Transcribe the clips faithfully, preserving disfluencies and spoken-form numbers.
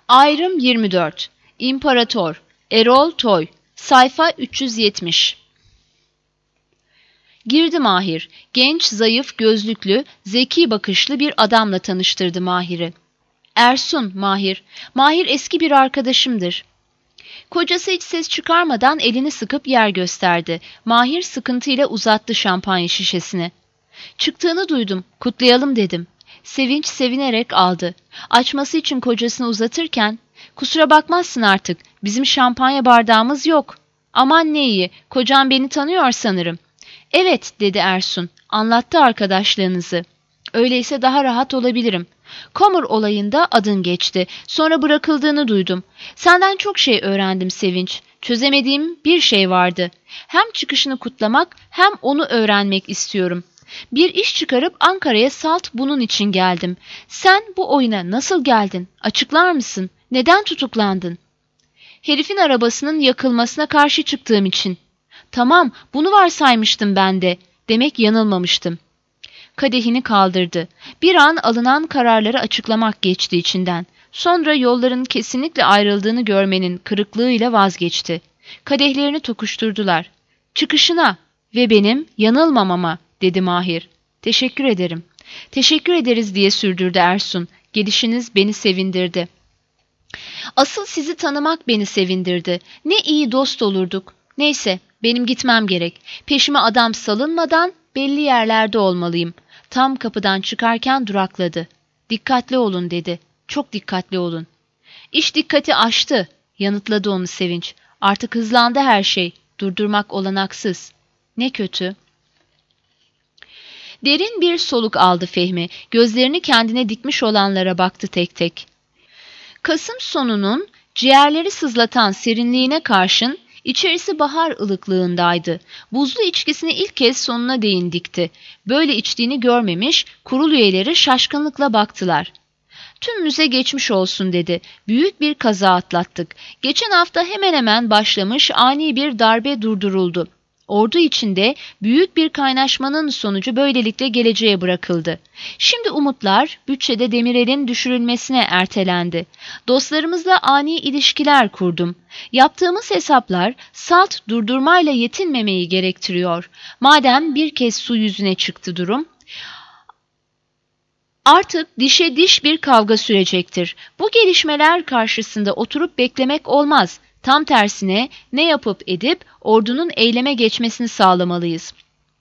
Ayrım yirmi dört. İmparator. Erol Toy. Sayfa üç yüz yetmiş. Girdi Mahir. Genç, zayıf, gözlüklü, zeki bakışlı bir adamla tanıştırdı Mahir'i. Ersun, Mahir. Mahir eski bir arkadaşımdır. Kocası hiç ses çıkarmadan elini sıkıp yer gösterdi. Mahir sıkıntıyla uzattı şampanya şişesini. Çıktığını duydum, kutlayalım dedim. Sevinç sevinerek aldı. Açması için kocasını uzatırken, ''Kusura bakmazsın artık, bizim şampanya bardağımız yok.'' ''Aman ne iyi, kocam beni tanıyor sanırım.'' ''Evet,'' dedi Ersun, ''anlattı arkadaşlığınızı. Öyleyse daha rahat olabilirim. Komur olayında adın geçti, sonra bırakıldığını duydum. Senden çok şey öğrendim Sevinç. Çözemediğim bir şey vardı. Hem çıkışını kutlamak hem onu öğrenmek istiyorum. Bir iş çıkarıp Ankara'ya salt bunun için geldim. Sen bu oyuna nasıl geldin? Açıklar mısın? Neden tutuklandın? Herifin arabasının yakılmasına karşı çıktığım için. Tamam, bunu varsaymıştım ben de. Demek yanılmamıştım. Kadehini kaldırdı. Bir an alınan kararları açıklamak geçti içinden. Sonra yolların kesinlikle ayrıldığını görmenin kırıklığıyla vazgeçti. Kadehlerini tokuşturdular. Çıkışına ve benim yanılmamama, dedi Mahir. Teşekkür ederim. Teşekkür ederiz diye sürdürdü Ersun. Gelişiniz beni sevindirdi. Asıl sizi tanımak beni sevindirdi. Ne iyi dost olurduk. Neyse, benim gitmem gerek. Peşime adam salınmadan belli yerlerde olmalıyım. Tam kapıdan çıkarken durakladı. Dikkatli olun dedi. Çok dikkatli olun. İş dikkati aştı, yanıtladı onu Sevinç. Artık hızlandı her şey. Durdurmak olanaksız. Ne kötü. Derin bir soluk aldı Fehmi. Gözlerini kendine dikmiş olanlara baktı tek tek. Kasım sonunun ciğerleri sızlatan serinliğine karşın İçerisi bahar ılıklığındaydı. Buzlu içkisini ilk kez sonuna değin dikti. Böyle içtiğini görmemiş, kurul üyeleri şaşkınlıkla baktılar. Tüm müze geçmiş olsun dedi. Büyük bir kaza atlattık. Geçen hafta hemen hemen başlamış ani bir darbe durduruldu. Ordu içinde büyük bir kaynaşmanın sonucu böylelikle geleceğe bırakıldı. Şimdi umutlar bütçede Demirel'in düşürülmesine ertelendi. Dostlarımızla ani ilişkiler kurdum. Yaptığımız hesaplar salt durdurmayla yetinmemeyi gerektiriyor. Madem bir kez su yüzüne çıktı durum, artık dişe diş bir kavga sürecektir. Bu gelişmeler karşısında oturup beklemek olmaz. Tam tersine ne yapıp edip ordunun eyleme geçmesini sağlamalıyız.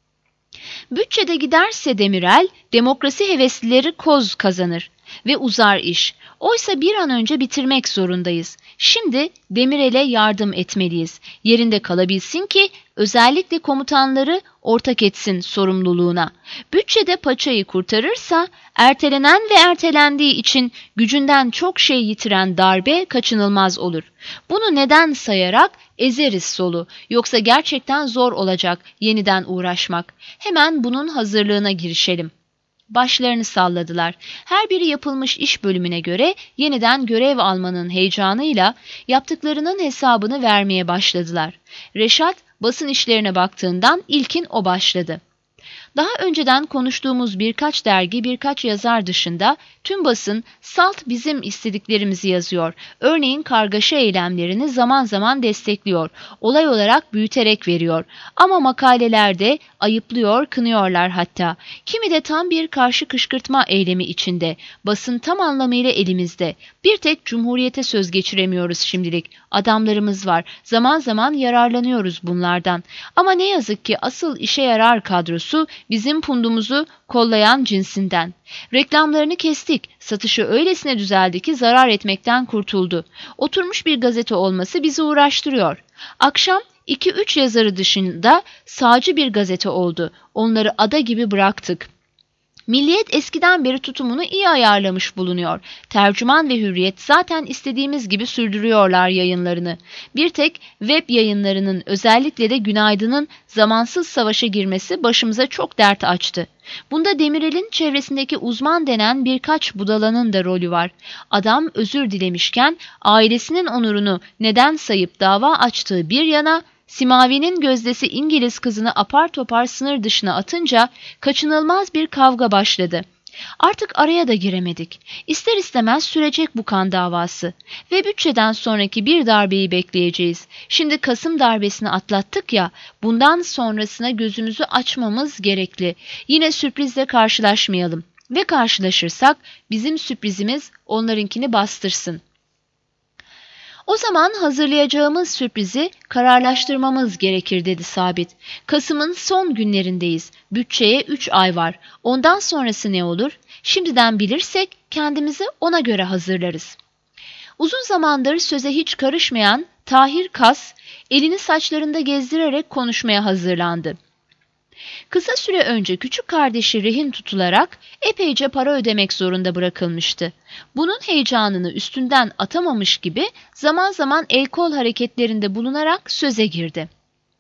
Bütçede giderse Demirel, demokrasi heveslileri koz kazanır ve uzar iş. Oysa bir an önce bitirmek zorundayız. Şimdi Demirel'e yardım etmeliyiz. Yerinde kalabilsin ki özellikle komutanları ortak etsin sorumluluğuna. Bütçede paçayı kurtarırsa ertelenen ve ertelendiği için gücünden çok şey yitiren darbe kaçınılmaz olur. Bunu neden sayarak ezeriz solu. Yoksa gerçekten zor olacak yeniden uğraşmak. Hemen bunun hazırlığına girişelim. Başlarını salladılar. Her biri yapılmış iş bölümüne göre yeniden görev almanın heyecanıyla yaptıklarının hesabını vermeye başladılar. Reşat basın işlerine baktığından ilkin o başladı. Daha önceden konuştuğumuz birkaç dergi, birkaç yazar dışında tüm basın salt bizim istediklerimizi yazıyor. Örneğin kargaşa eylemlerini zaman zaman destekliyor, olay olarak büyüterek veriyor. Ama makalelerde ayıplıyor, kınıyorlar hatta. Kimi de tam bir karşı kışkırtma eylemi içinde. Basın tam anlamıyla elimizde. Bir tek Cumhuriyete söz geçiremiyoruz şimdilik. Adamlarımız var. Zaman zaman yararlanıyoruz bunlardan. Ama ne yazık ki asıl işe yarar kadrosu bizim pundumuzu kollayan cinsinden. Reklamlarını kestik. Satışı öylesine düzeldi ki zarar etmekten kurtuldu. Oturmuş bir gazete olması bizi uğraştırıyor. Akşam iki üç yazarı dışında sağcı bir gazete oldu. Onları ada gibi bıraktık. Milliyet eskiden beri tutumunu iyi ayarlamış bulunuyor. Tercüman ve Hürriyet zaten istediğimiz gibi sürdürüyorlar yayınlarını. Bir tek web yayınlarının, özellikle de Günaydın'ın zamansız savaşa girmesi başımıza çok dert açtı. Bunda Demirel'in çevresindeki uzman denen birkaç budalanın da rolü var. Adam özür dilemişken ailesinin onurunu neden sayıp dava açtığı bir yana, Simavi'nin gözdesi İngiliz kızını apar topar sınır dışına atınca kaçınılmaz bir kavga başladı. Artık araya da giremedik. İster istemez sürecek bu kan davası. Ve bütçeden sonraki bir darbeyi bekleyeceğiz. Şimdi Kasım darbesini atlattık ya, bundan sonrasına gözümüzü açmamız gerekli. Yine sürprizle karşılaşmayalım. Ve karşılaşırsak bizim sürprizimiz onlarınkini bastırsın. O zaman hazırlayacağımız sürprizi kararlaştırmamız gerekir dedi Sabit. Kasım'ın son günlerindeyiz. Bütçeye üç ay var. Ondan sonrası ne olur? Şimdiden bilirsek kendimizi ona göre hazırlarız. Uzun zamandır söze hiç karışmayan Tahir Kas, elini saçlarında gezdirerek konuşmaya hazırlandı. Kısa süre önce küçük kardeşi rehin tutularak epeyce para ödemek zorunda bırakılmıştı. Bunun heyecanını üstünden atamamış gibi zaman zaman el kol hareketlerinde bulunarak söze girdi.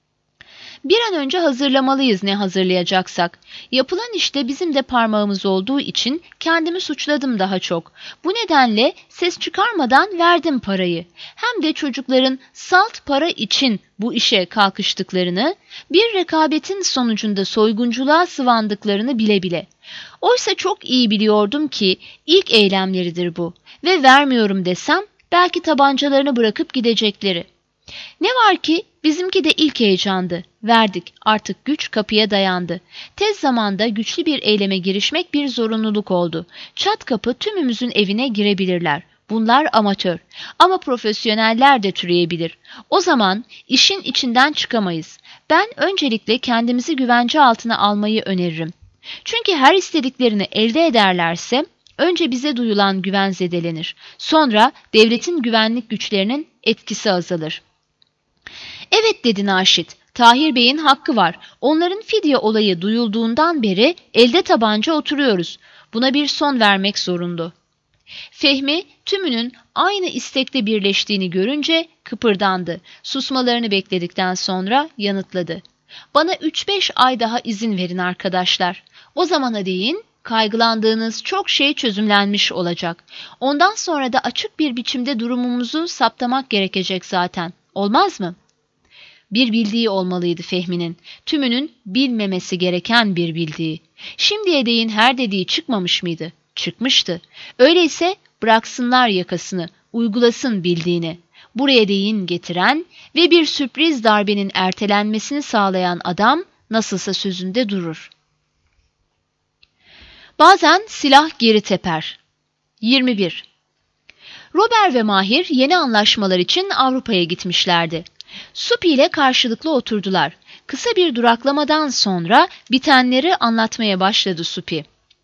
Bir an önce hazırlamalıyız ne hazırlayacaksak. Yapılan işte bizim de parmağımız olduğu için kendimi suçladım daha çok. Bu nedenle ses çıkarmadan verdim parayı. Hem de çocukların salt para için bu işe kalkıştıklarını, bir rekabetin sonucunda soygunculuğa sıvandıklarını bile bile. Oysa çok iyi biliyordum ki ilk eylemleridir bu ve vermiyorum desem belki tabancalarını bırakıp gidecekleri. Ne var ki bizimki de ilk heyecandı. Verdik, artık güç kapıya dayandı. Tez zamanda güçlü bir eyleme girişmek bir zorunluluk oldu. Çat kapı tümümüzün evine girebilirler. Bunlar amatör ama profesyoneller de türeyebilir. O zaman işin içinden çıkamayız. Ben öncelikle kendimizi güvence altına almayı öneririm. Çünkü her istediklerini elde ederlerse önce bize duyulan güven zedelenir. Sonra devletin güvenlik güçlerinin etkisi azalır. Evet dedi Naşit, Tahir Bey'in hakkı var. Onların fidye olayı duyulduğundan beri elde tabanca oturuyoruz. Buna bir son vermek zorundu. Fehmi tümünün aynı istekte birleştiğini görünce kıpırdandı. Susmalarını bekledikten sonra yanıtladı. Bana üç beş ay daha izin verin arkadaşlar. O zamana değin kaygılandığınız çok şey çözümlenmiş olacak. Ondan sonra da açık bir biçimde durumumuzu saptamak gerekecek zaten. Olmaz mı? Bir bildiği olmalıydı Fehmi'nin. Tümünün bilmemesi gereken bir bildiği. Şimdiye değin her dediği çıkmamış mıydı? Çıkmıştı. Öyleyse bıraksınlar yakasını, uygulasın bildiğini. Buraya değin getiren ve bir sürpriz darbenin ertelenmesini sağlayan adam nasılsa sözünde durur. Bazen silah geri teper. yirmi bir. Robert ve Mahir yeni anlaşmalar için Avrupa'ya gitmişlerdi. Supi ile karşılıklı oturdular. Kısa bir duraklamadan sonra bitenleri anlatmaya başladı Supi.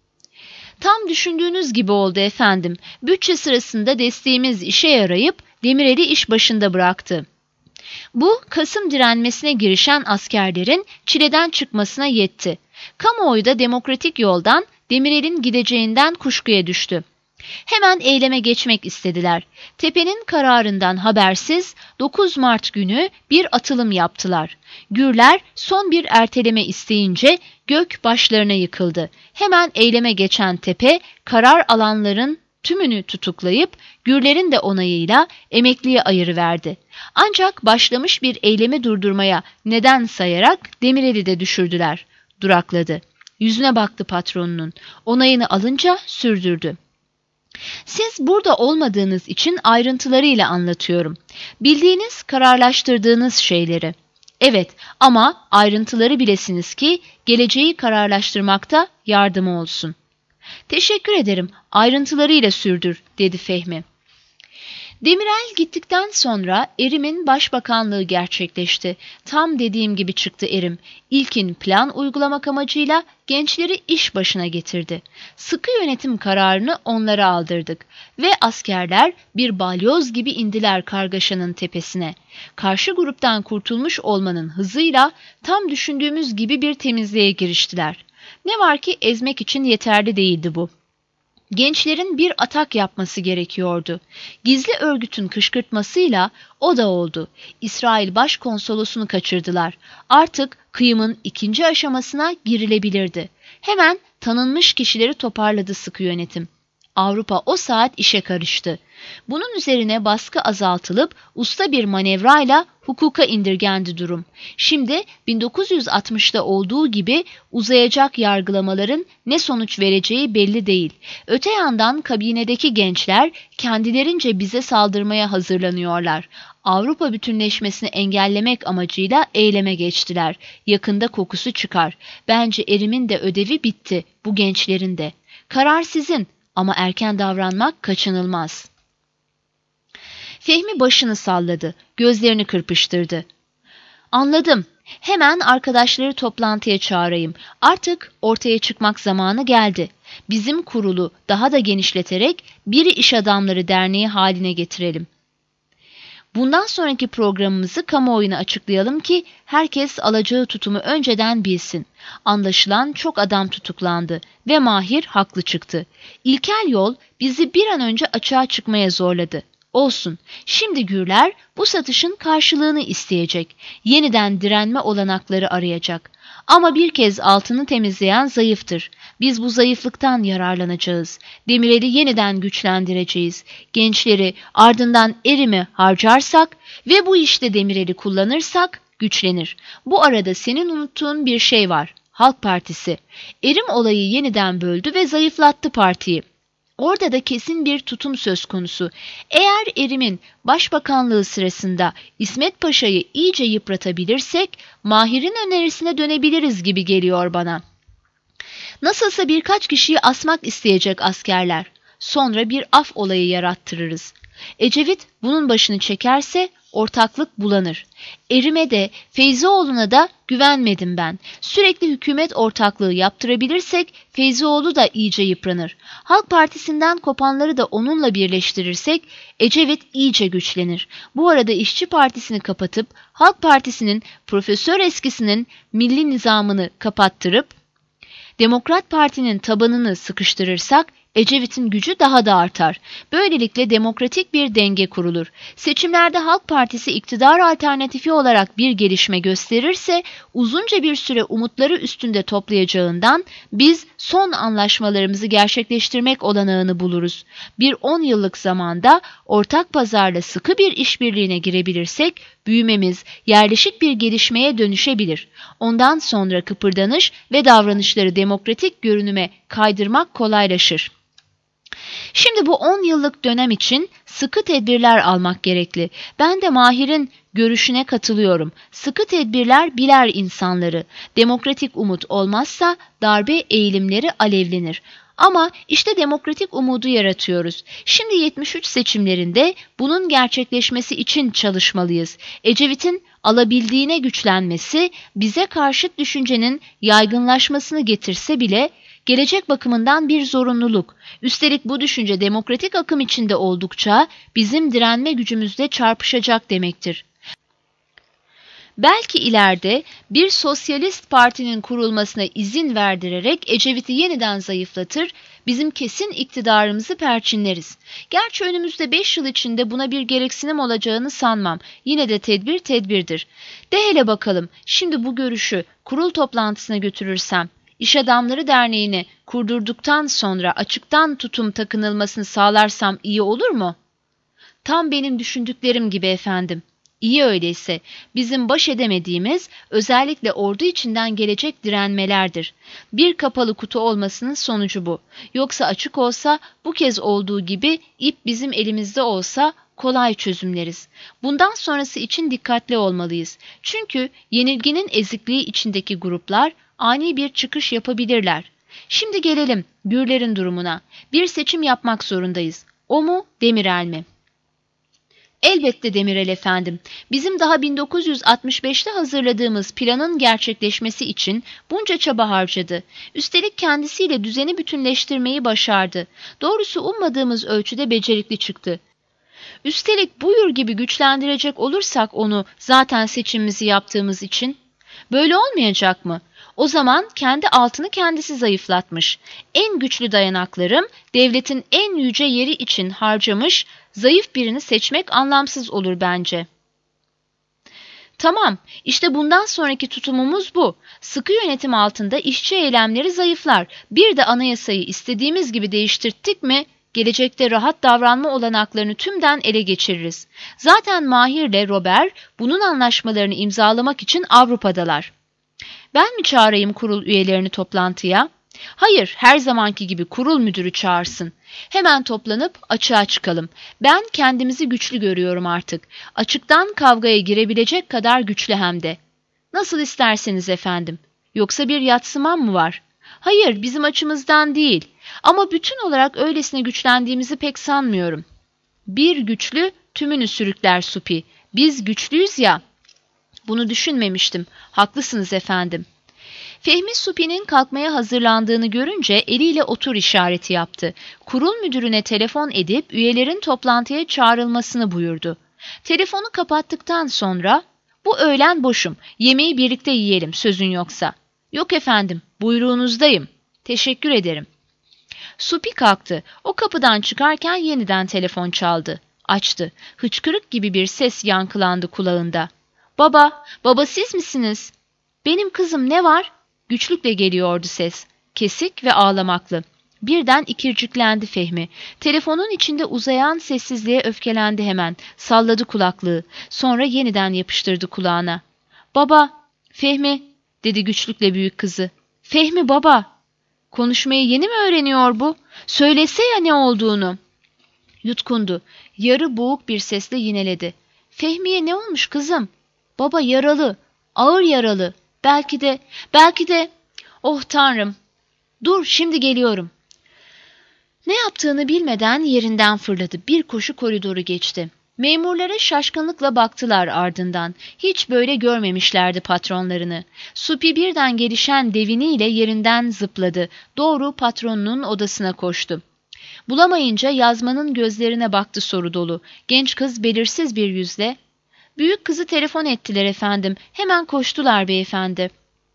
Tam düşündüğünüz gibi oldu efendim. Bütçe sırasında desteğimiz işe yarayıp Demirel'i iş başında bıraktı. Bu Kasım direnmesine girişen askerlerin çileden çıkmasına yetti. Kamuoyu da demokratik yoldan Demirel'in gideceğinden kuşkuya düştü. Hemen eyleme geçmek istediler. Tepe'nin kararından habersiz dokuz Mart günü bir atılım yaptılar. Gürler son bir erteleme isteyince gök başlarına yıkıldı. Hemen eyleme geçen Tepe karar alanların tümünü tutuklayıp Gürlerin de onayıyla emekliye ayırıverdi. Ancak başlamış bir eylemi durdurmaya neden sayarak Demirel'i de düşürdüler. Durakladı. Yüzüne baktı patronunun. Onayını alınca sürdürdü. Siz burada olmadığınız için ayrıntılarıyla anlatıyorum. Bildiğiniz, kararlaştırdığınız şeyleri. Evet ama ayrıntıları bilesiniz ki geleceği kararlaştırmakta yardımı olsun. Teşekkür ederim, ayrıntılarıyla sürdür, dedi Fehmi. Demirel gittikten sonra Erim'in başbakanlığı gerçekleşti. Tam dediğim gibi çıktı Erim. İlkin plan uygulamak amacıyla gençleri iş başına getirdi. Sıkı yönetim kararını onlara aldırdık. Ve askerler bir balyoz gibi indiler kargaşanın tepesine. Karşı gruptan kurtulmuş olmanın hızıyla tam düşündüğümüz gibi bir temizliğe giriştiler. Ne var ki ezmek için yeterli değildi bu. Gençlerin bir atak yapması gerekiyordu. Gizli örgütün kışkırtmasıyla o da oldu. İsrail başkonsolosunu kaçırdılar. Artık kıyımın ikinci aşamasına girilebilirdi. Hemen tanınmış kişileri toparladı sıkı yönetim. Avrupa o saat işe karıştı. Bunun üzerine baskı azaltılıp usta bir manevrayla hukuka indirgendi durum. Şimdi bin dokuz yüz altmışta olduğu gibi uzayacak yargılamaların ne sonuç vereceği belli değil. Öte yandan kabinedeki gençler kendilerince bize saldırmaya hazırlanıyorlar. Avrupa bütünleşmesini engellemek amacıyla eyleme geçtiler. Yakında kokusu çıkar. Bence erimin de ödevi bitti, bu gençlerin de. Karar sizin ama erken davranmak kaçınılmaz. Fehmi başını salladı, gözlerini kırpıştırdı. Anladım. Hemen arkadaşları toplantıya çağırayım. Artık ortaya çıkmak zamanı geldi. Bizim kurulu daha da genişleterek Biri İş Adamları Derneği haline getirelim. Bundan sonraki programımızı kamuoyuna açıklayalım ki herkes alacağı tutumu önceden bilsin. Anlaşılan çok adam tutuklandı ve Mahir haklı çıktı. İlkel yol bizi bir an önce açığa çıkmaya zorladı. Olsun, şimdi Gürler bu satışın karşılığını isteyecek. Yeniden direnme olanakları arayacak. Ama bir kez altını temizleyen zayıftır. Biz bu zayıflıktan yararlanacağız. Demirel'i yeniden güçlendireceğiz. Gençleri ardından erimi harcarsak ve bu işte Demirel'i kullanırsak güçlenir. Bu arada senin unuttuğun bir şey var. Halk Partisi. Erim olayı yeniden böldü ve zayıflattı partiyi. Orada da kesin bir tutum söz konusu. Eğer Erim'in başbakanlığı sırasında İsmet Paşa'yı iyice yıpratabilirsek Mahir'in önerisine dönebiliriz gibi geliyor bana. Nasılsa birkaç kişiyi asmak isteyecek askerler. Sonra bir af olayı yarattırırız. Ecevit bunun başını çekerse ortaklık bulanır. Erim'e de Feyzioğlu'na da güvenmedim ben. Sürekli hükümet ortaklığı yaptırabilirsek Feyzioğlu da iyice yıpranır. Halk Partisi'nden kopanları da onunla birleştirirsek Ecevit iyice güçlenir. Bu arada İşçi Partisi'ni kapatıp Halk Partisi'nin profesör eskisinin milli nizamını kapattırıp Demokrat Parti'nin tabanını sıkıştırırsak Ecevit'in gücü daha da artar. Böylelikle demokratik bir denge kurulur. Seçimlerde Halk Partisi iktidar alternatifi olarak bir gelişme gösterirse uzunca bir süre umutları üstünde toplayacağından biz son anlaşmalarımızı gerçekleştirmek olanağını buluruz. Bir on yıllık zamanda ortak pazarla sıkı bir işbirliğine girebilirsek büyümemiz yerleşik bir gelişmeye dönüşebilir. Ondan sonra kıpırdanış ve davranışları demokratik görünüme kaydırmak kolaylaşır. Şimdi bu on yıllık dönem için sıkı tedbirler almak gerekli. Ben de Mahir'in görüşüne katılıyorum. Sıkı tedbirler biler insanları. Demokratik umut olmazsa darbe eğilimleri alevlenir. Ama işte demokratik umudu yaratıyoruz. Şimdi yetmiş üç seçimlerinde bunun gerçekleşmesi için çalışmalıyız. Ecevit'in alabildiğine güçlenmesi bize karşıt düşüncenin yaygınlaşmasını getirse bile gelecek bakımından bir zorunluluk. Üstelik bu düşünce demokratik akım içinde oldukça bizim direnme gücümüzle çarpışacak demektir. Belki ileride bir sosyalist partinin kurulmasına izin verdirerek Ecevit'i yeniden zayıflatır, bizim kesin iktidarımızı perçinleriz. Gerçi önümüzde beş yıl içinde buna bir gereksinim olacağını sanmam. Yine de tedbir tedbirdir. De hele bakalım, şimdi bu görüşü kurul toplantısına götürürsem, İş Adamları Derneği'ni kurdurduktan sonra açıktan tutum takınılmasını sağlarsam iyi olur mu? Tam benim düşündüklerim gibi efendim. İyi öyleyse bizim baş edemediğimiz özellikle ordu içinden gelecek direnmelerdir. Bir kapalı kutu olmasının sonucu bu. Yoksa açık olsa bu kez olduğu gibi ip bizim elimizde olsa kolay çözümleriz. Bundan sonrası için dikkatli olmalıyız. Çünkü yenilginin ezikliği içindeki gruplar ani bir çıkış yapabilirler. Şimdi gelelim Gürler'in durumuna. Bir seçim yapmak zorundayız. O mu, Demirel mi? Elbette Demirel efendim. Bizim daha bin dokuz yüz altmış beşte hazırladığımız planın gerçekleşmesi için bunca çaba harcadı. Üstelik kendisiyle düzeni bütünleştirmeyi başardı. Doğrusu ummadığımız ölçüde becerikli çıktı. Üstelik buyur gibi güçlendirecek olursak onu zaten seçimimizi yaptığımız için. Böyle olmayacak mı? O zaman kendi altını kendisi zayıflatmış. En güçlü dayanaklarım devletin en yüce yeri için harcamış, zayıf birini seçmek anlamsız olur bence. Tamam, işte bundan sonraki tutumumuz bu. Sıkı yönetim altında işçi eylemleri zayıflar. Bir de anayasayı istediğimiz gibi değiştirttik mi Gelecekte rahat davranma olanaklarını tümden ele geçiririz. Zaten Mahir'le Robert bunun anlaşmalarını imzalamak için Avrupa'dalar. Ben mi çağırayım kurul üyelerini toplantıya? Hayır, her zamanki gibi kurul müdürü çağırsın. Hemen toplanıp açığa çıkalım. Ben kendimizi güçlü görüyorum artık. Açıktan kavgaya girebilecek kadar güçlü hem de. Nasıl isterseniz efendim. Yoksa bir yadsımam mı var? Hayır, bizim açımızdan değil. Ama bütün olarak öylesine güçlendiğimizi pek sanmıyorum. Bir güçlü tümünü sürükler Supi. Biz güçlüyüz ya. Bunu düşünmemiştim. Haklısınız efendim. Fehmi Supi'nin kalkmaya hazırlandığını görünce eliyle otur işareti yaptı. Kurul müdürüne telefon edip üyelerin toplantıya çağrılmasını buyurdu. Telefonu kapattıktan sonra "Bu öğlen boşum, yemeği birlikte yiyelim sözün yoksa." "Yok efendim, buyruğunuzdayım. Teşekkür ederim." Supi kalktı. O kapıdan çıkarken yeniden telefon çaldı. Açtı. Hıçkırık gibi bir ses yankılandı kulağında. "Baba, baba siz misiniz?" "Benim kızım, ne var?" Güçlükle geliyordu ses. Kesik ve ağlamaklı. Birden ikirciklendi Fehmi. Telefonun içinde uzayan sessizliğe öfkelendi hemen. Salladı kulaklığı. Sonra yeniden yapıştırdı kulağına. "Baba, Fehmi," dedi güçlükle büyük kızı. "Fehmi baba." "Konuşmayı yeni mi öğreniyor bu? Söylese ya ne olduğunu." Yutkundu. Yarı boğuk bir sesle yineledi. "Fehmi'ye ne olmuş kızım?" "Baba yaralı. Ağır yaralı. Belki de, belki de... Oh Tanrım! Dur, şimdi geliyorum." Ne yaptığını bilmeden yerinden fırladı. Bir koşu koridoru geçti. Memurlara şaşkınlıkla baktılar ardından. Hiç böyle görmemişlerdi patronlarını. Supi birden gelişen deviniyle yerinden zıpladı. Doğru patronunun odasına koştu. Bulamayınca yazmanın gözlerine baktı soru dolu. Genç kız belirsiz bir yüzle, "Büyük kızı telefon ettiler efendim. Hemen koştular beyefendi."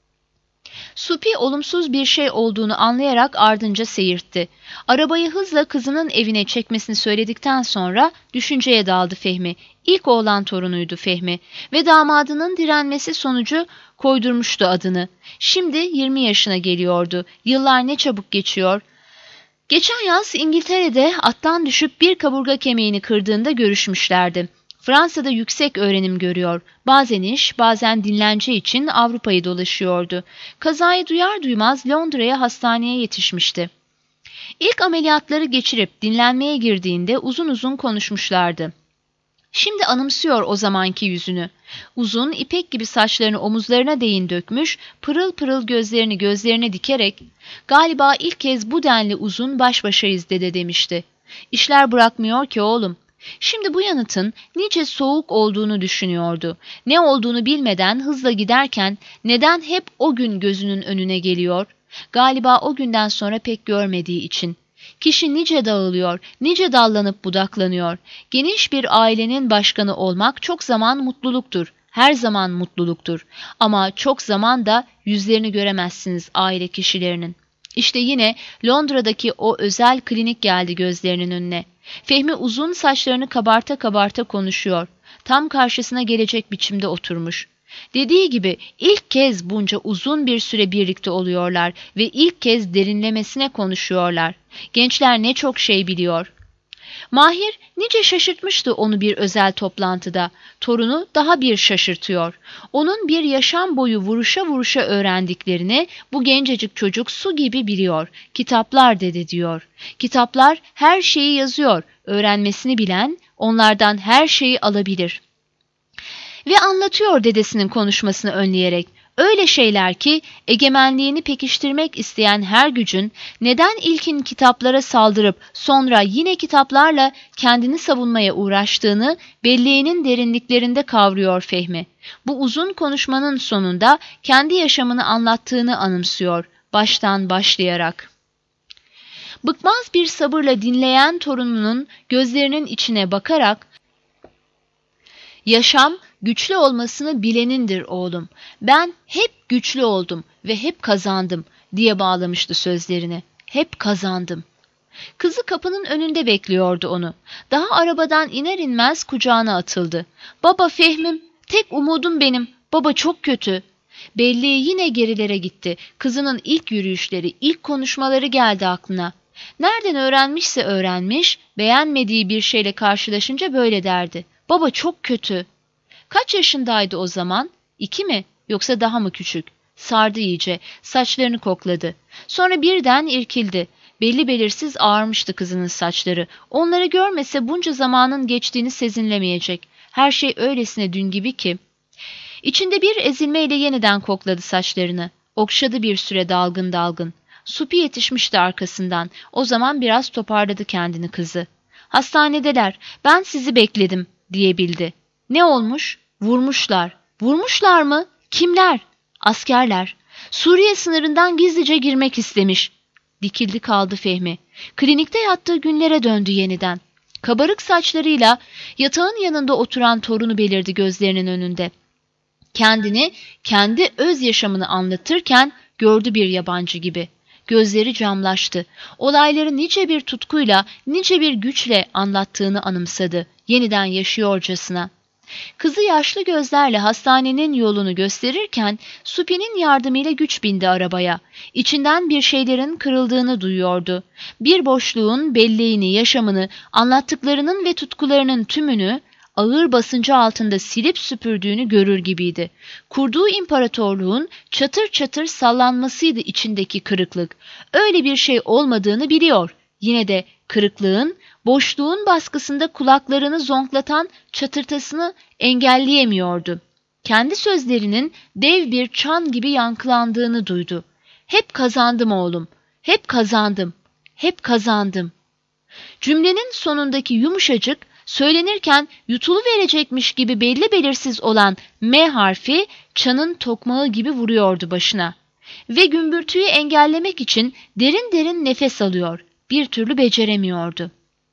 Supi olumsuz bir şey olduğunu anlayarak ardınca seyirtti. Arabayı hızla kızının evine çekmesini söyledikten sonra düşünceye daldı Fehmi. İlk oğlan torunuydu Fehmi ve damadının direnmesi sonucu koydurmuştu adını. Şimdi yirmi yaşına geliyordu. Yıllar ne çabuk geçiyor. Geçen yaz İngiltere'de attan düşüp bir kaburga kemiğini kırdığında görüşmüşlerdi. Fransa'da yüksek öğrenim görüyor. Bazen iş, bazen dinlence için Avrupa'yı dolaşıyordu. Kazayı duyar duymaz Londra'ya hastaneye yetişmişti. İlk ameliyatları geçirip dinlenmeye girdiğinde uzun uzun konuşmuşlardı. Şimdi anımsıyor o zamanki yüzünü. Uzun, ipek gibi saçlarını omuzlarına değin dökmüş, pırıl pırıl gözlerini gözlerine dikerek, "Galiba ilk kez bu denli uzun baş başayız dede," demişti. "İşler bırakmıyor ki oğlum." Şimdi bu yanıtın nice soğuk olduğunu düşünüyordu. Ne olduğunu bilmeden hızla giderken neden hep o gün gözünün önüne geliyor? Galiba o günden sonra pek görmediği için. Kişi nice dağılıyor, nice dallanıp budaklanıyor. Geniş bir ailenin başkanı olmak çok zaman mutluluktur. Her zaman mutluluktur. Ama çok zaman da yüzlerini göremezsiniz aile kişilerinin. İşte yine Londra'daki o özel klinik geldi gözlerinin önüne. Fehmi uzun saçlarını kabarta kabarta konuşuyor. Tam karşısına gelecek biçimde oturmuş. Dediği gibi ilk kez bunca uzun bir süre birlikte oluyorlar ve ilk kez derinlemesine konuşuyorlar. Gençler ne çok şey biliyor. Mahir nice şaşırtmıştı onu bir özel toplantıda. Torunu daha bir şaşırtıyor. Onun bir yaşam boyu vuruşa vuruşa öğrendiklerini bu gencecik çocuk su gibi biliyor. "Kitaplar dede," diyor. "Kitaplar her şeyi yazıyor. Öğrenmesini bilen onlardan her şeyi alabilir." Ve anlatıyor dedesinin konuşmasını önleyerek. Öyle şeyler ki egemenliğini pekiştirmek isteyen her gücün neden ilkin kitaplara saldırıp sonra yine kitaplarla kendini savunmaya uğraştığını belleğinin derinliklerinde kavruyor Fehmi. Bu uzun konuşmanın sonunda kendi yaşamını anlattığını anımsıyor, baştan başlayarak. Bıkmaz bir sabırla dinleyen torununun gözlerinin içine bakarak, "Yaşam güçlü olmasını bilenindir oğlum. Ben hep güçlü oldum ve hep kazandım," diye bağlamıştı sözlerini. "Hep kazandım." Kızı kapının önünde bekliyordu onu. Daha arabadan iner inmez kucağına atıldı. "Baba Fehmim, tek umudum benim. Baba çok kötü." Belleği yine gerilere gitti. Kızının ilk yürüyüşleri, ilk konuşmaları geldi aklına. Nereden öğrenmişse öğrenmiş, beğenmediği bir şeyle karşılaşınca böyle derdi. Baba çok kötü. Kaç yaşındaydı o zaman? İki mi? Yoksa daha mı küçük? Sardı iyice, saçlarını kokladı. Sonra birden irkildi. Belli belirsiz ağarmıştı kızının saçları. Onları görmese bunca zamanın geçtiğini sezinlemeyecek. Her şey öylesine dün gibi ki. İçinde bir ezilmeyle yeniden kokladı saçlarını. Okşadı bir süre dalgın dalgın. Supi yetişmişti arkasından. O zaman biraz toparladı kendini kızı. Hastanedeler. Ben sizi bekledim diyebildi. Ne olmuş? Vurmuşlar. Vurmuşlar mı? Kimler? Askerler. Suriye sınırından gizlice girmek istemiş. Dikildi kaldı Fehmi. Klinikte yattığı günlere döndü yeniden. Kabarık saçlarıyla yatağın yanında oturan torunu belirdi gözlerinin önünde. Kendini, kendi öz yaşamını anlatırken gördü bir yabancı gibi. Gözleri camlaştı. Olayları nice bir tutkuyla, nice bir güçle anlattığını anımsadı. Yeniden yaşıyorcasına. Kızı yaşlı gözlerle hastanenin yolunu gösterirken Supi'nin yardımıyla güç bindi arabaya. İçinden bir şeylerin kırıldığını duyuyordu. Bir boşluğun belleğini, yaşamını, anlattıklarının ve tutkularının tümünü ağır basıncı altında silip süpürdüğünü görür gibiydi. Kurduğu imparatorluğun çatır çatır sallanmasıydı içindeki kırıklık. Öyle bir şey olmadığını biliyor. Yine de kırıklığın, boşluğun baskısında kulaklarını zonklatan çatırtasını engelleyemiyordu. Kendi sözlerinin dev bir çan gibi yankılandığını duydu. Hep kazandım oğlum, hep kazandım, hep kazandım. Cümlenin sonundaki yumuşacık, söylenirken yutuluverecekmiş gibi belli belirsiz olan M harfi çanın tokmağı gibi vuruyordu başına. Ve gümbürtüyü engellemek için derin derin nefes alıyor, bir türlü beceremiyordu.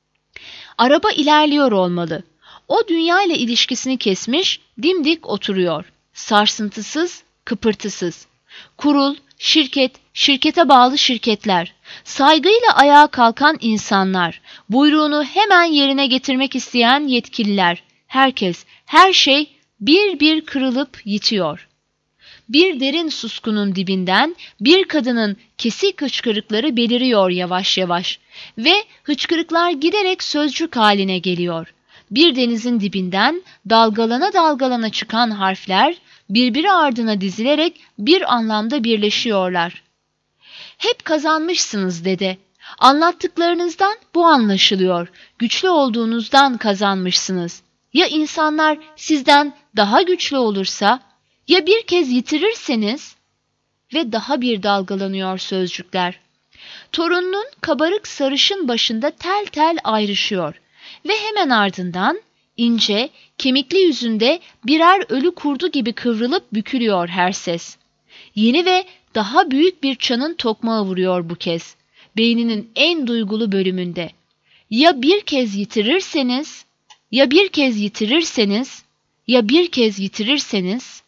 Araba ilerliyor olmalı. O dünyayla ilişkisini kesmiş, dimdik oturuyor. Sarsıntısız, kıpırtısız. Kurul, şirket, şirkete bağlı şirketler, saygıyla ayağa kalkan insanlar, buyruğunu hemen yerine getirmek isteyen yetkililer, herkes, her şey bir bir kırılıp yitiyor. Bir derin suskunun dibinden bir kadının kesik hıçkırıkları beliriyor yavaş yavaş ve hıçkırıklar giderek sözcük haline geliyor. Bir denizin dibinden dalgalana dalgalana çıkan harfler birbiri ardına dizilerek bir anlamda birleşiyorlar. Hep kazanmışsınız dede. Anlattıklarınızdan bu anlaşılıyor. Güçlü olduğunuzdan kazanmışsınız. Ya insanlar sizden daha güçlü olursa? Ya bir kez yitirirseniz? Ve daha bir dalgalanıyor sözcükler. Torununun kabarık sarışın başında tel tel ayrışıyor. Ve hemen ardından ince, kemikli yüzünde birer ölü kurdu gibi kıvrılıp bükülüyor her ses. Yeni ve daha büyük bir çanın tokmağı vuruyor bu kez. Beyninin en duygulu bölümünde. Ya bir kez yitirirseniz, ya bir kez yitirirseniz, ya bir kez yitirirseniz.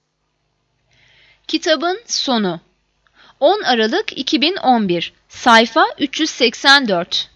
Kitabın sonu. on Aralık iki bin on bir. Sayfa üç yüz seksen dört.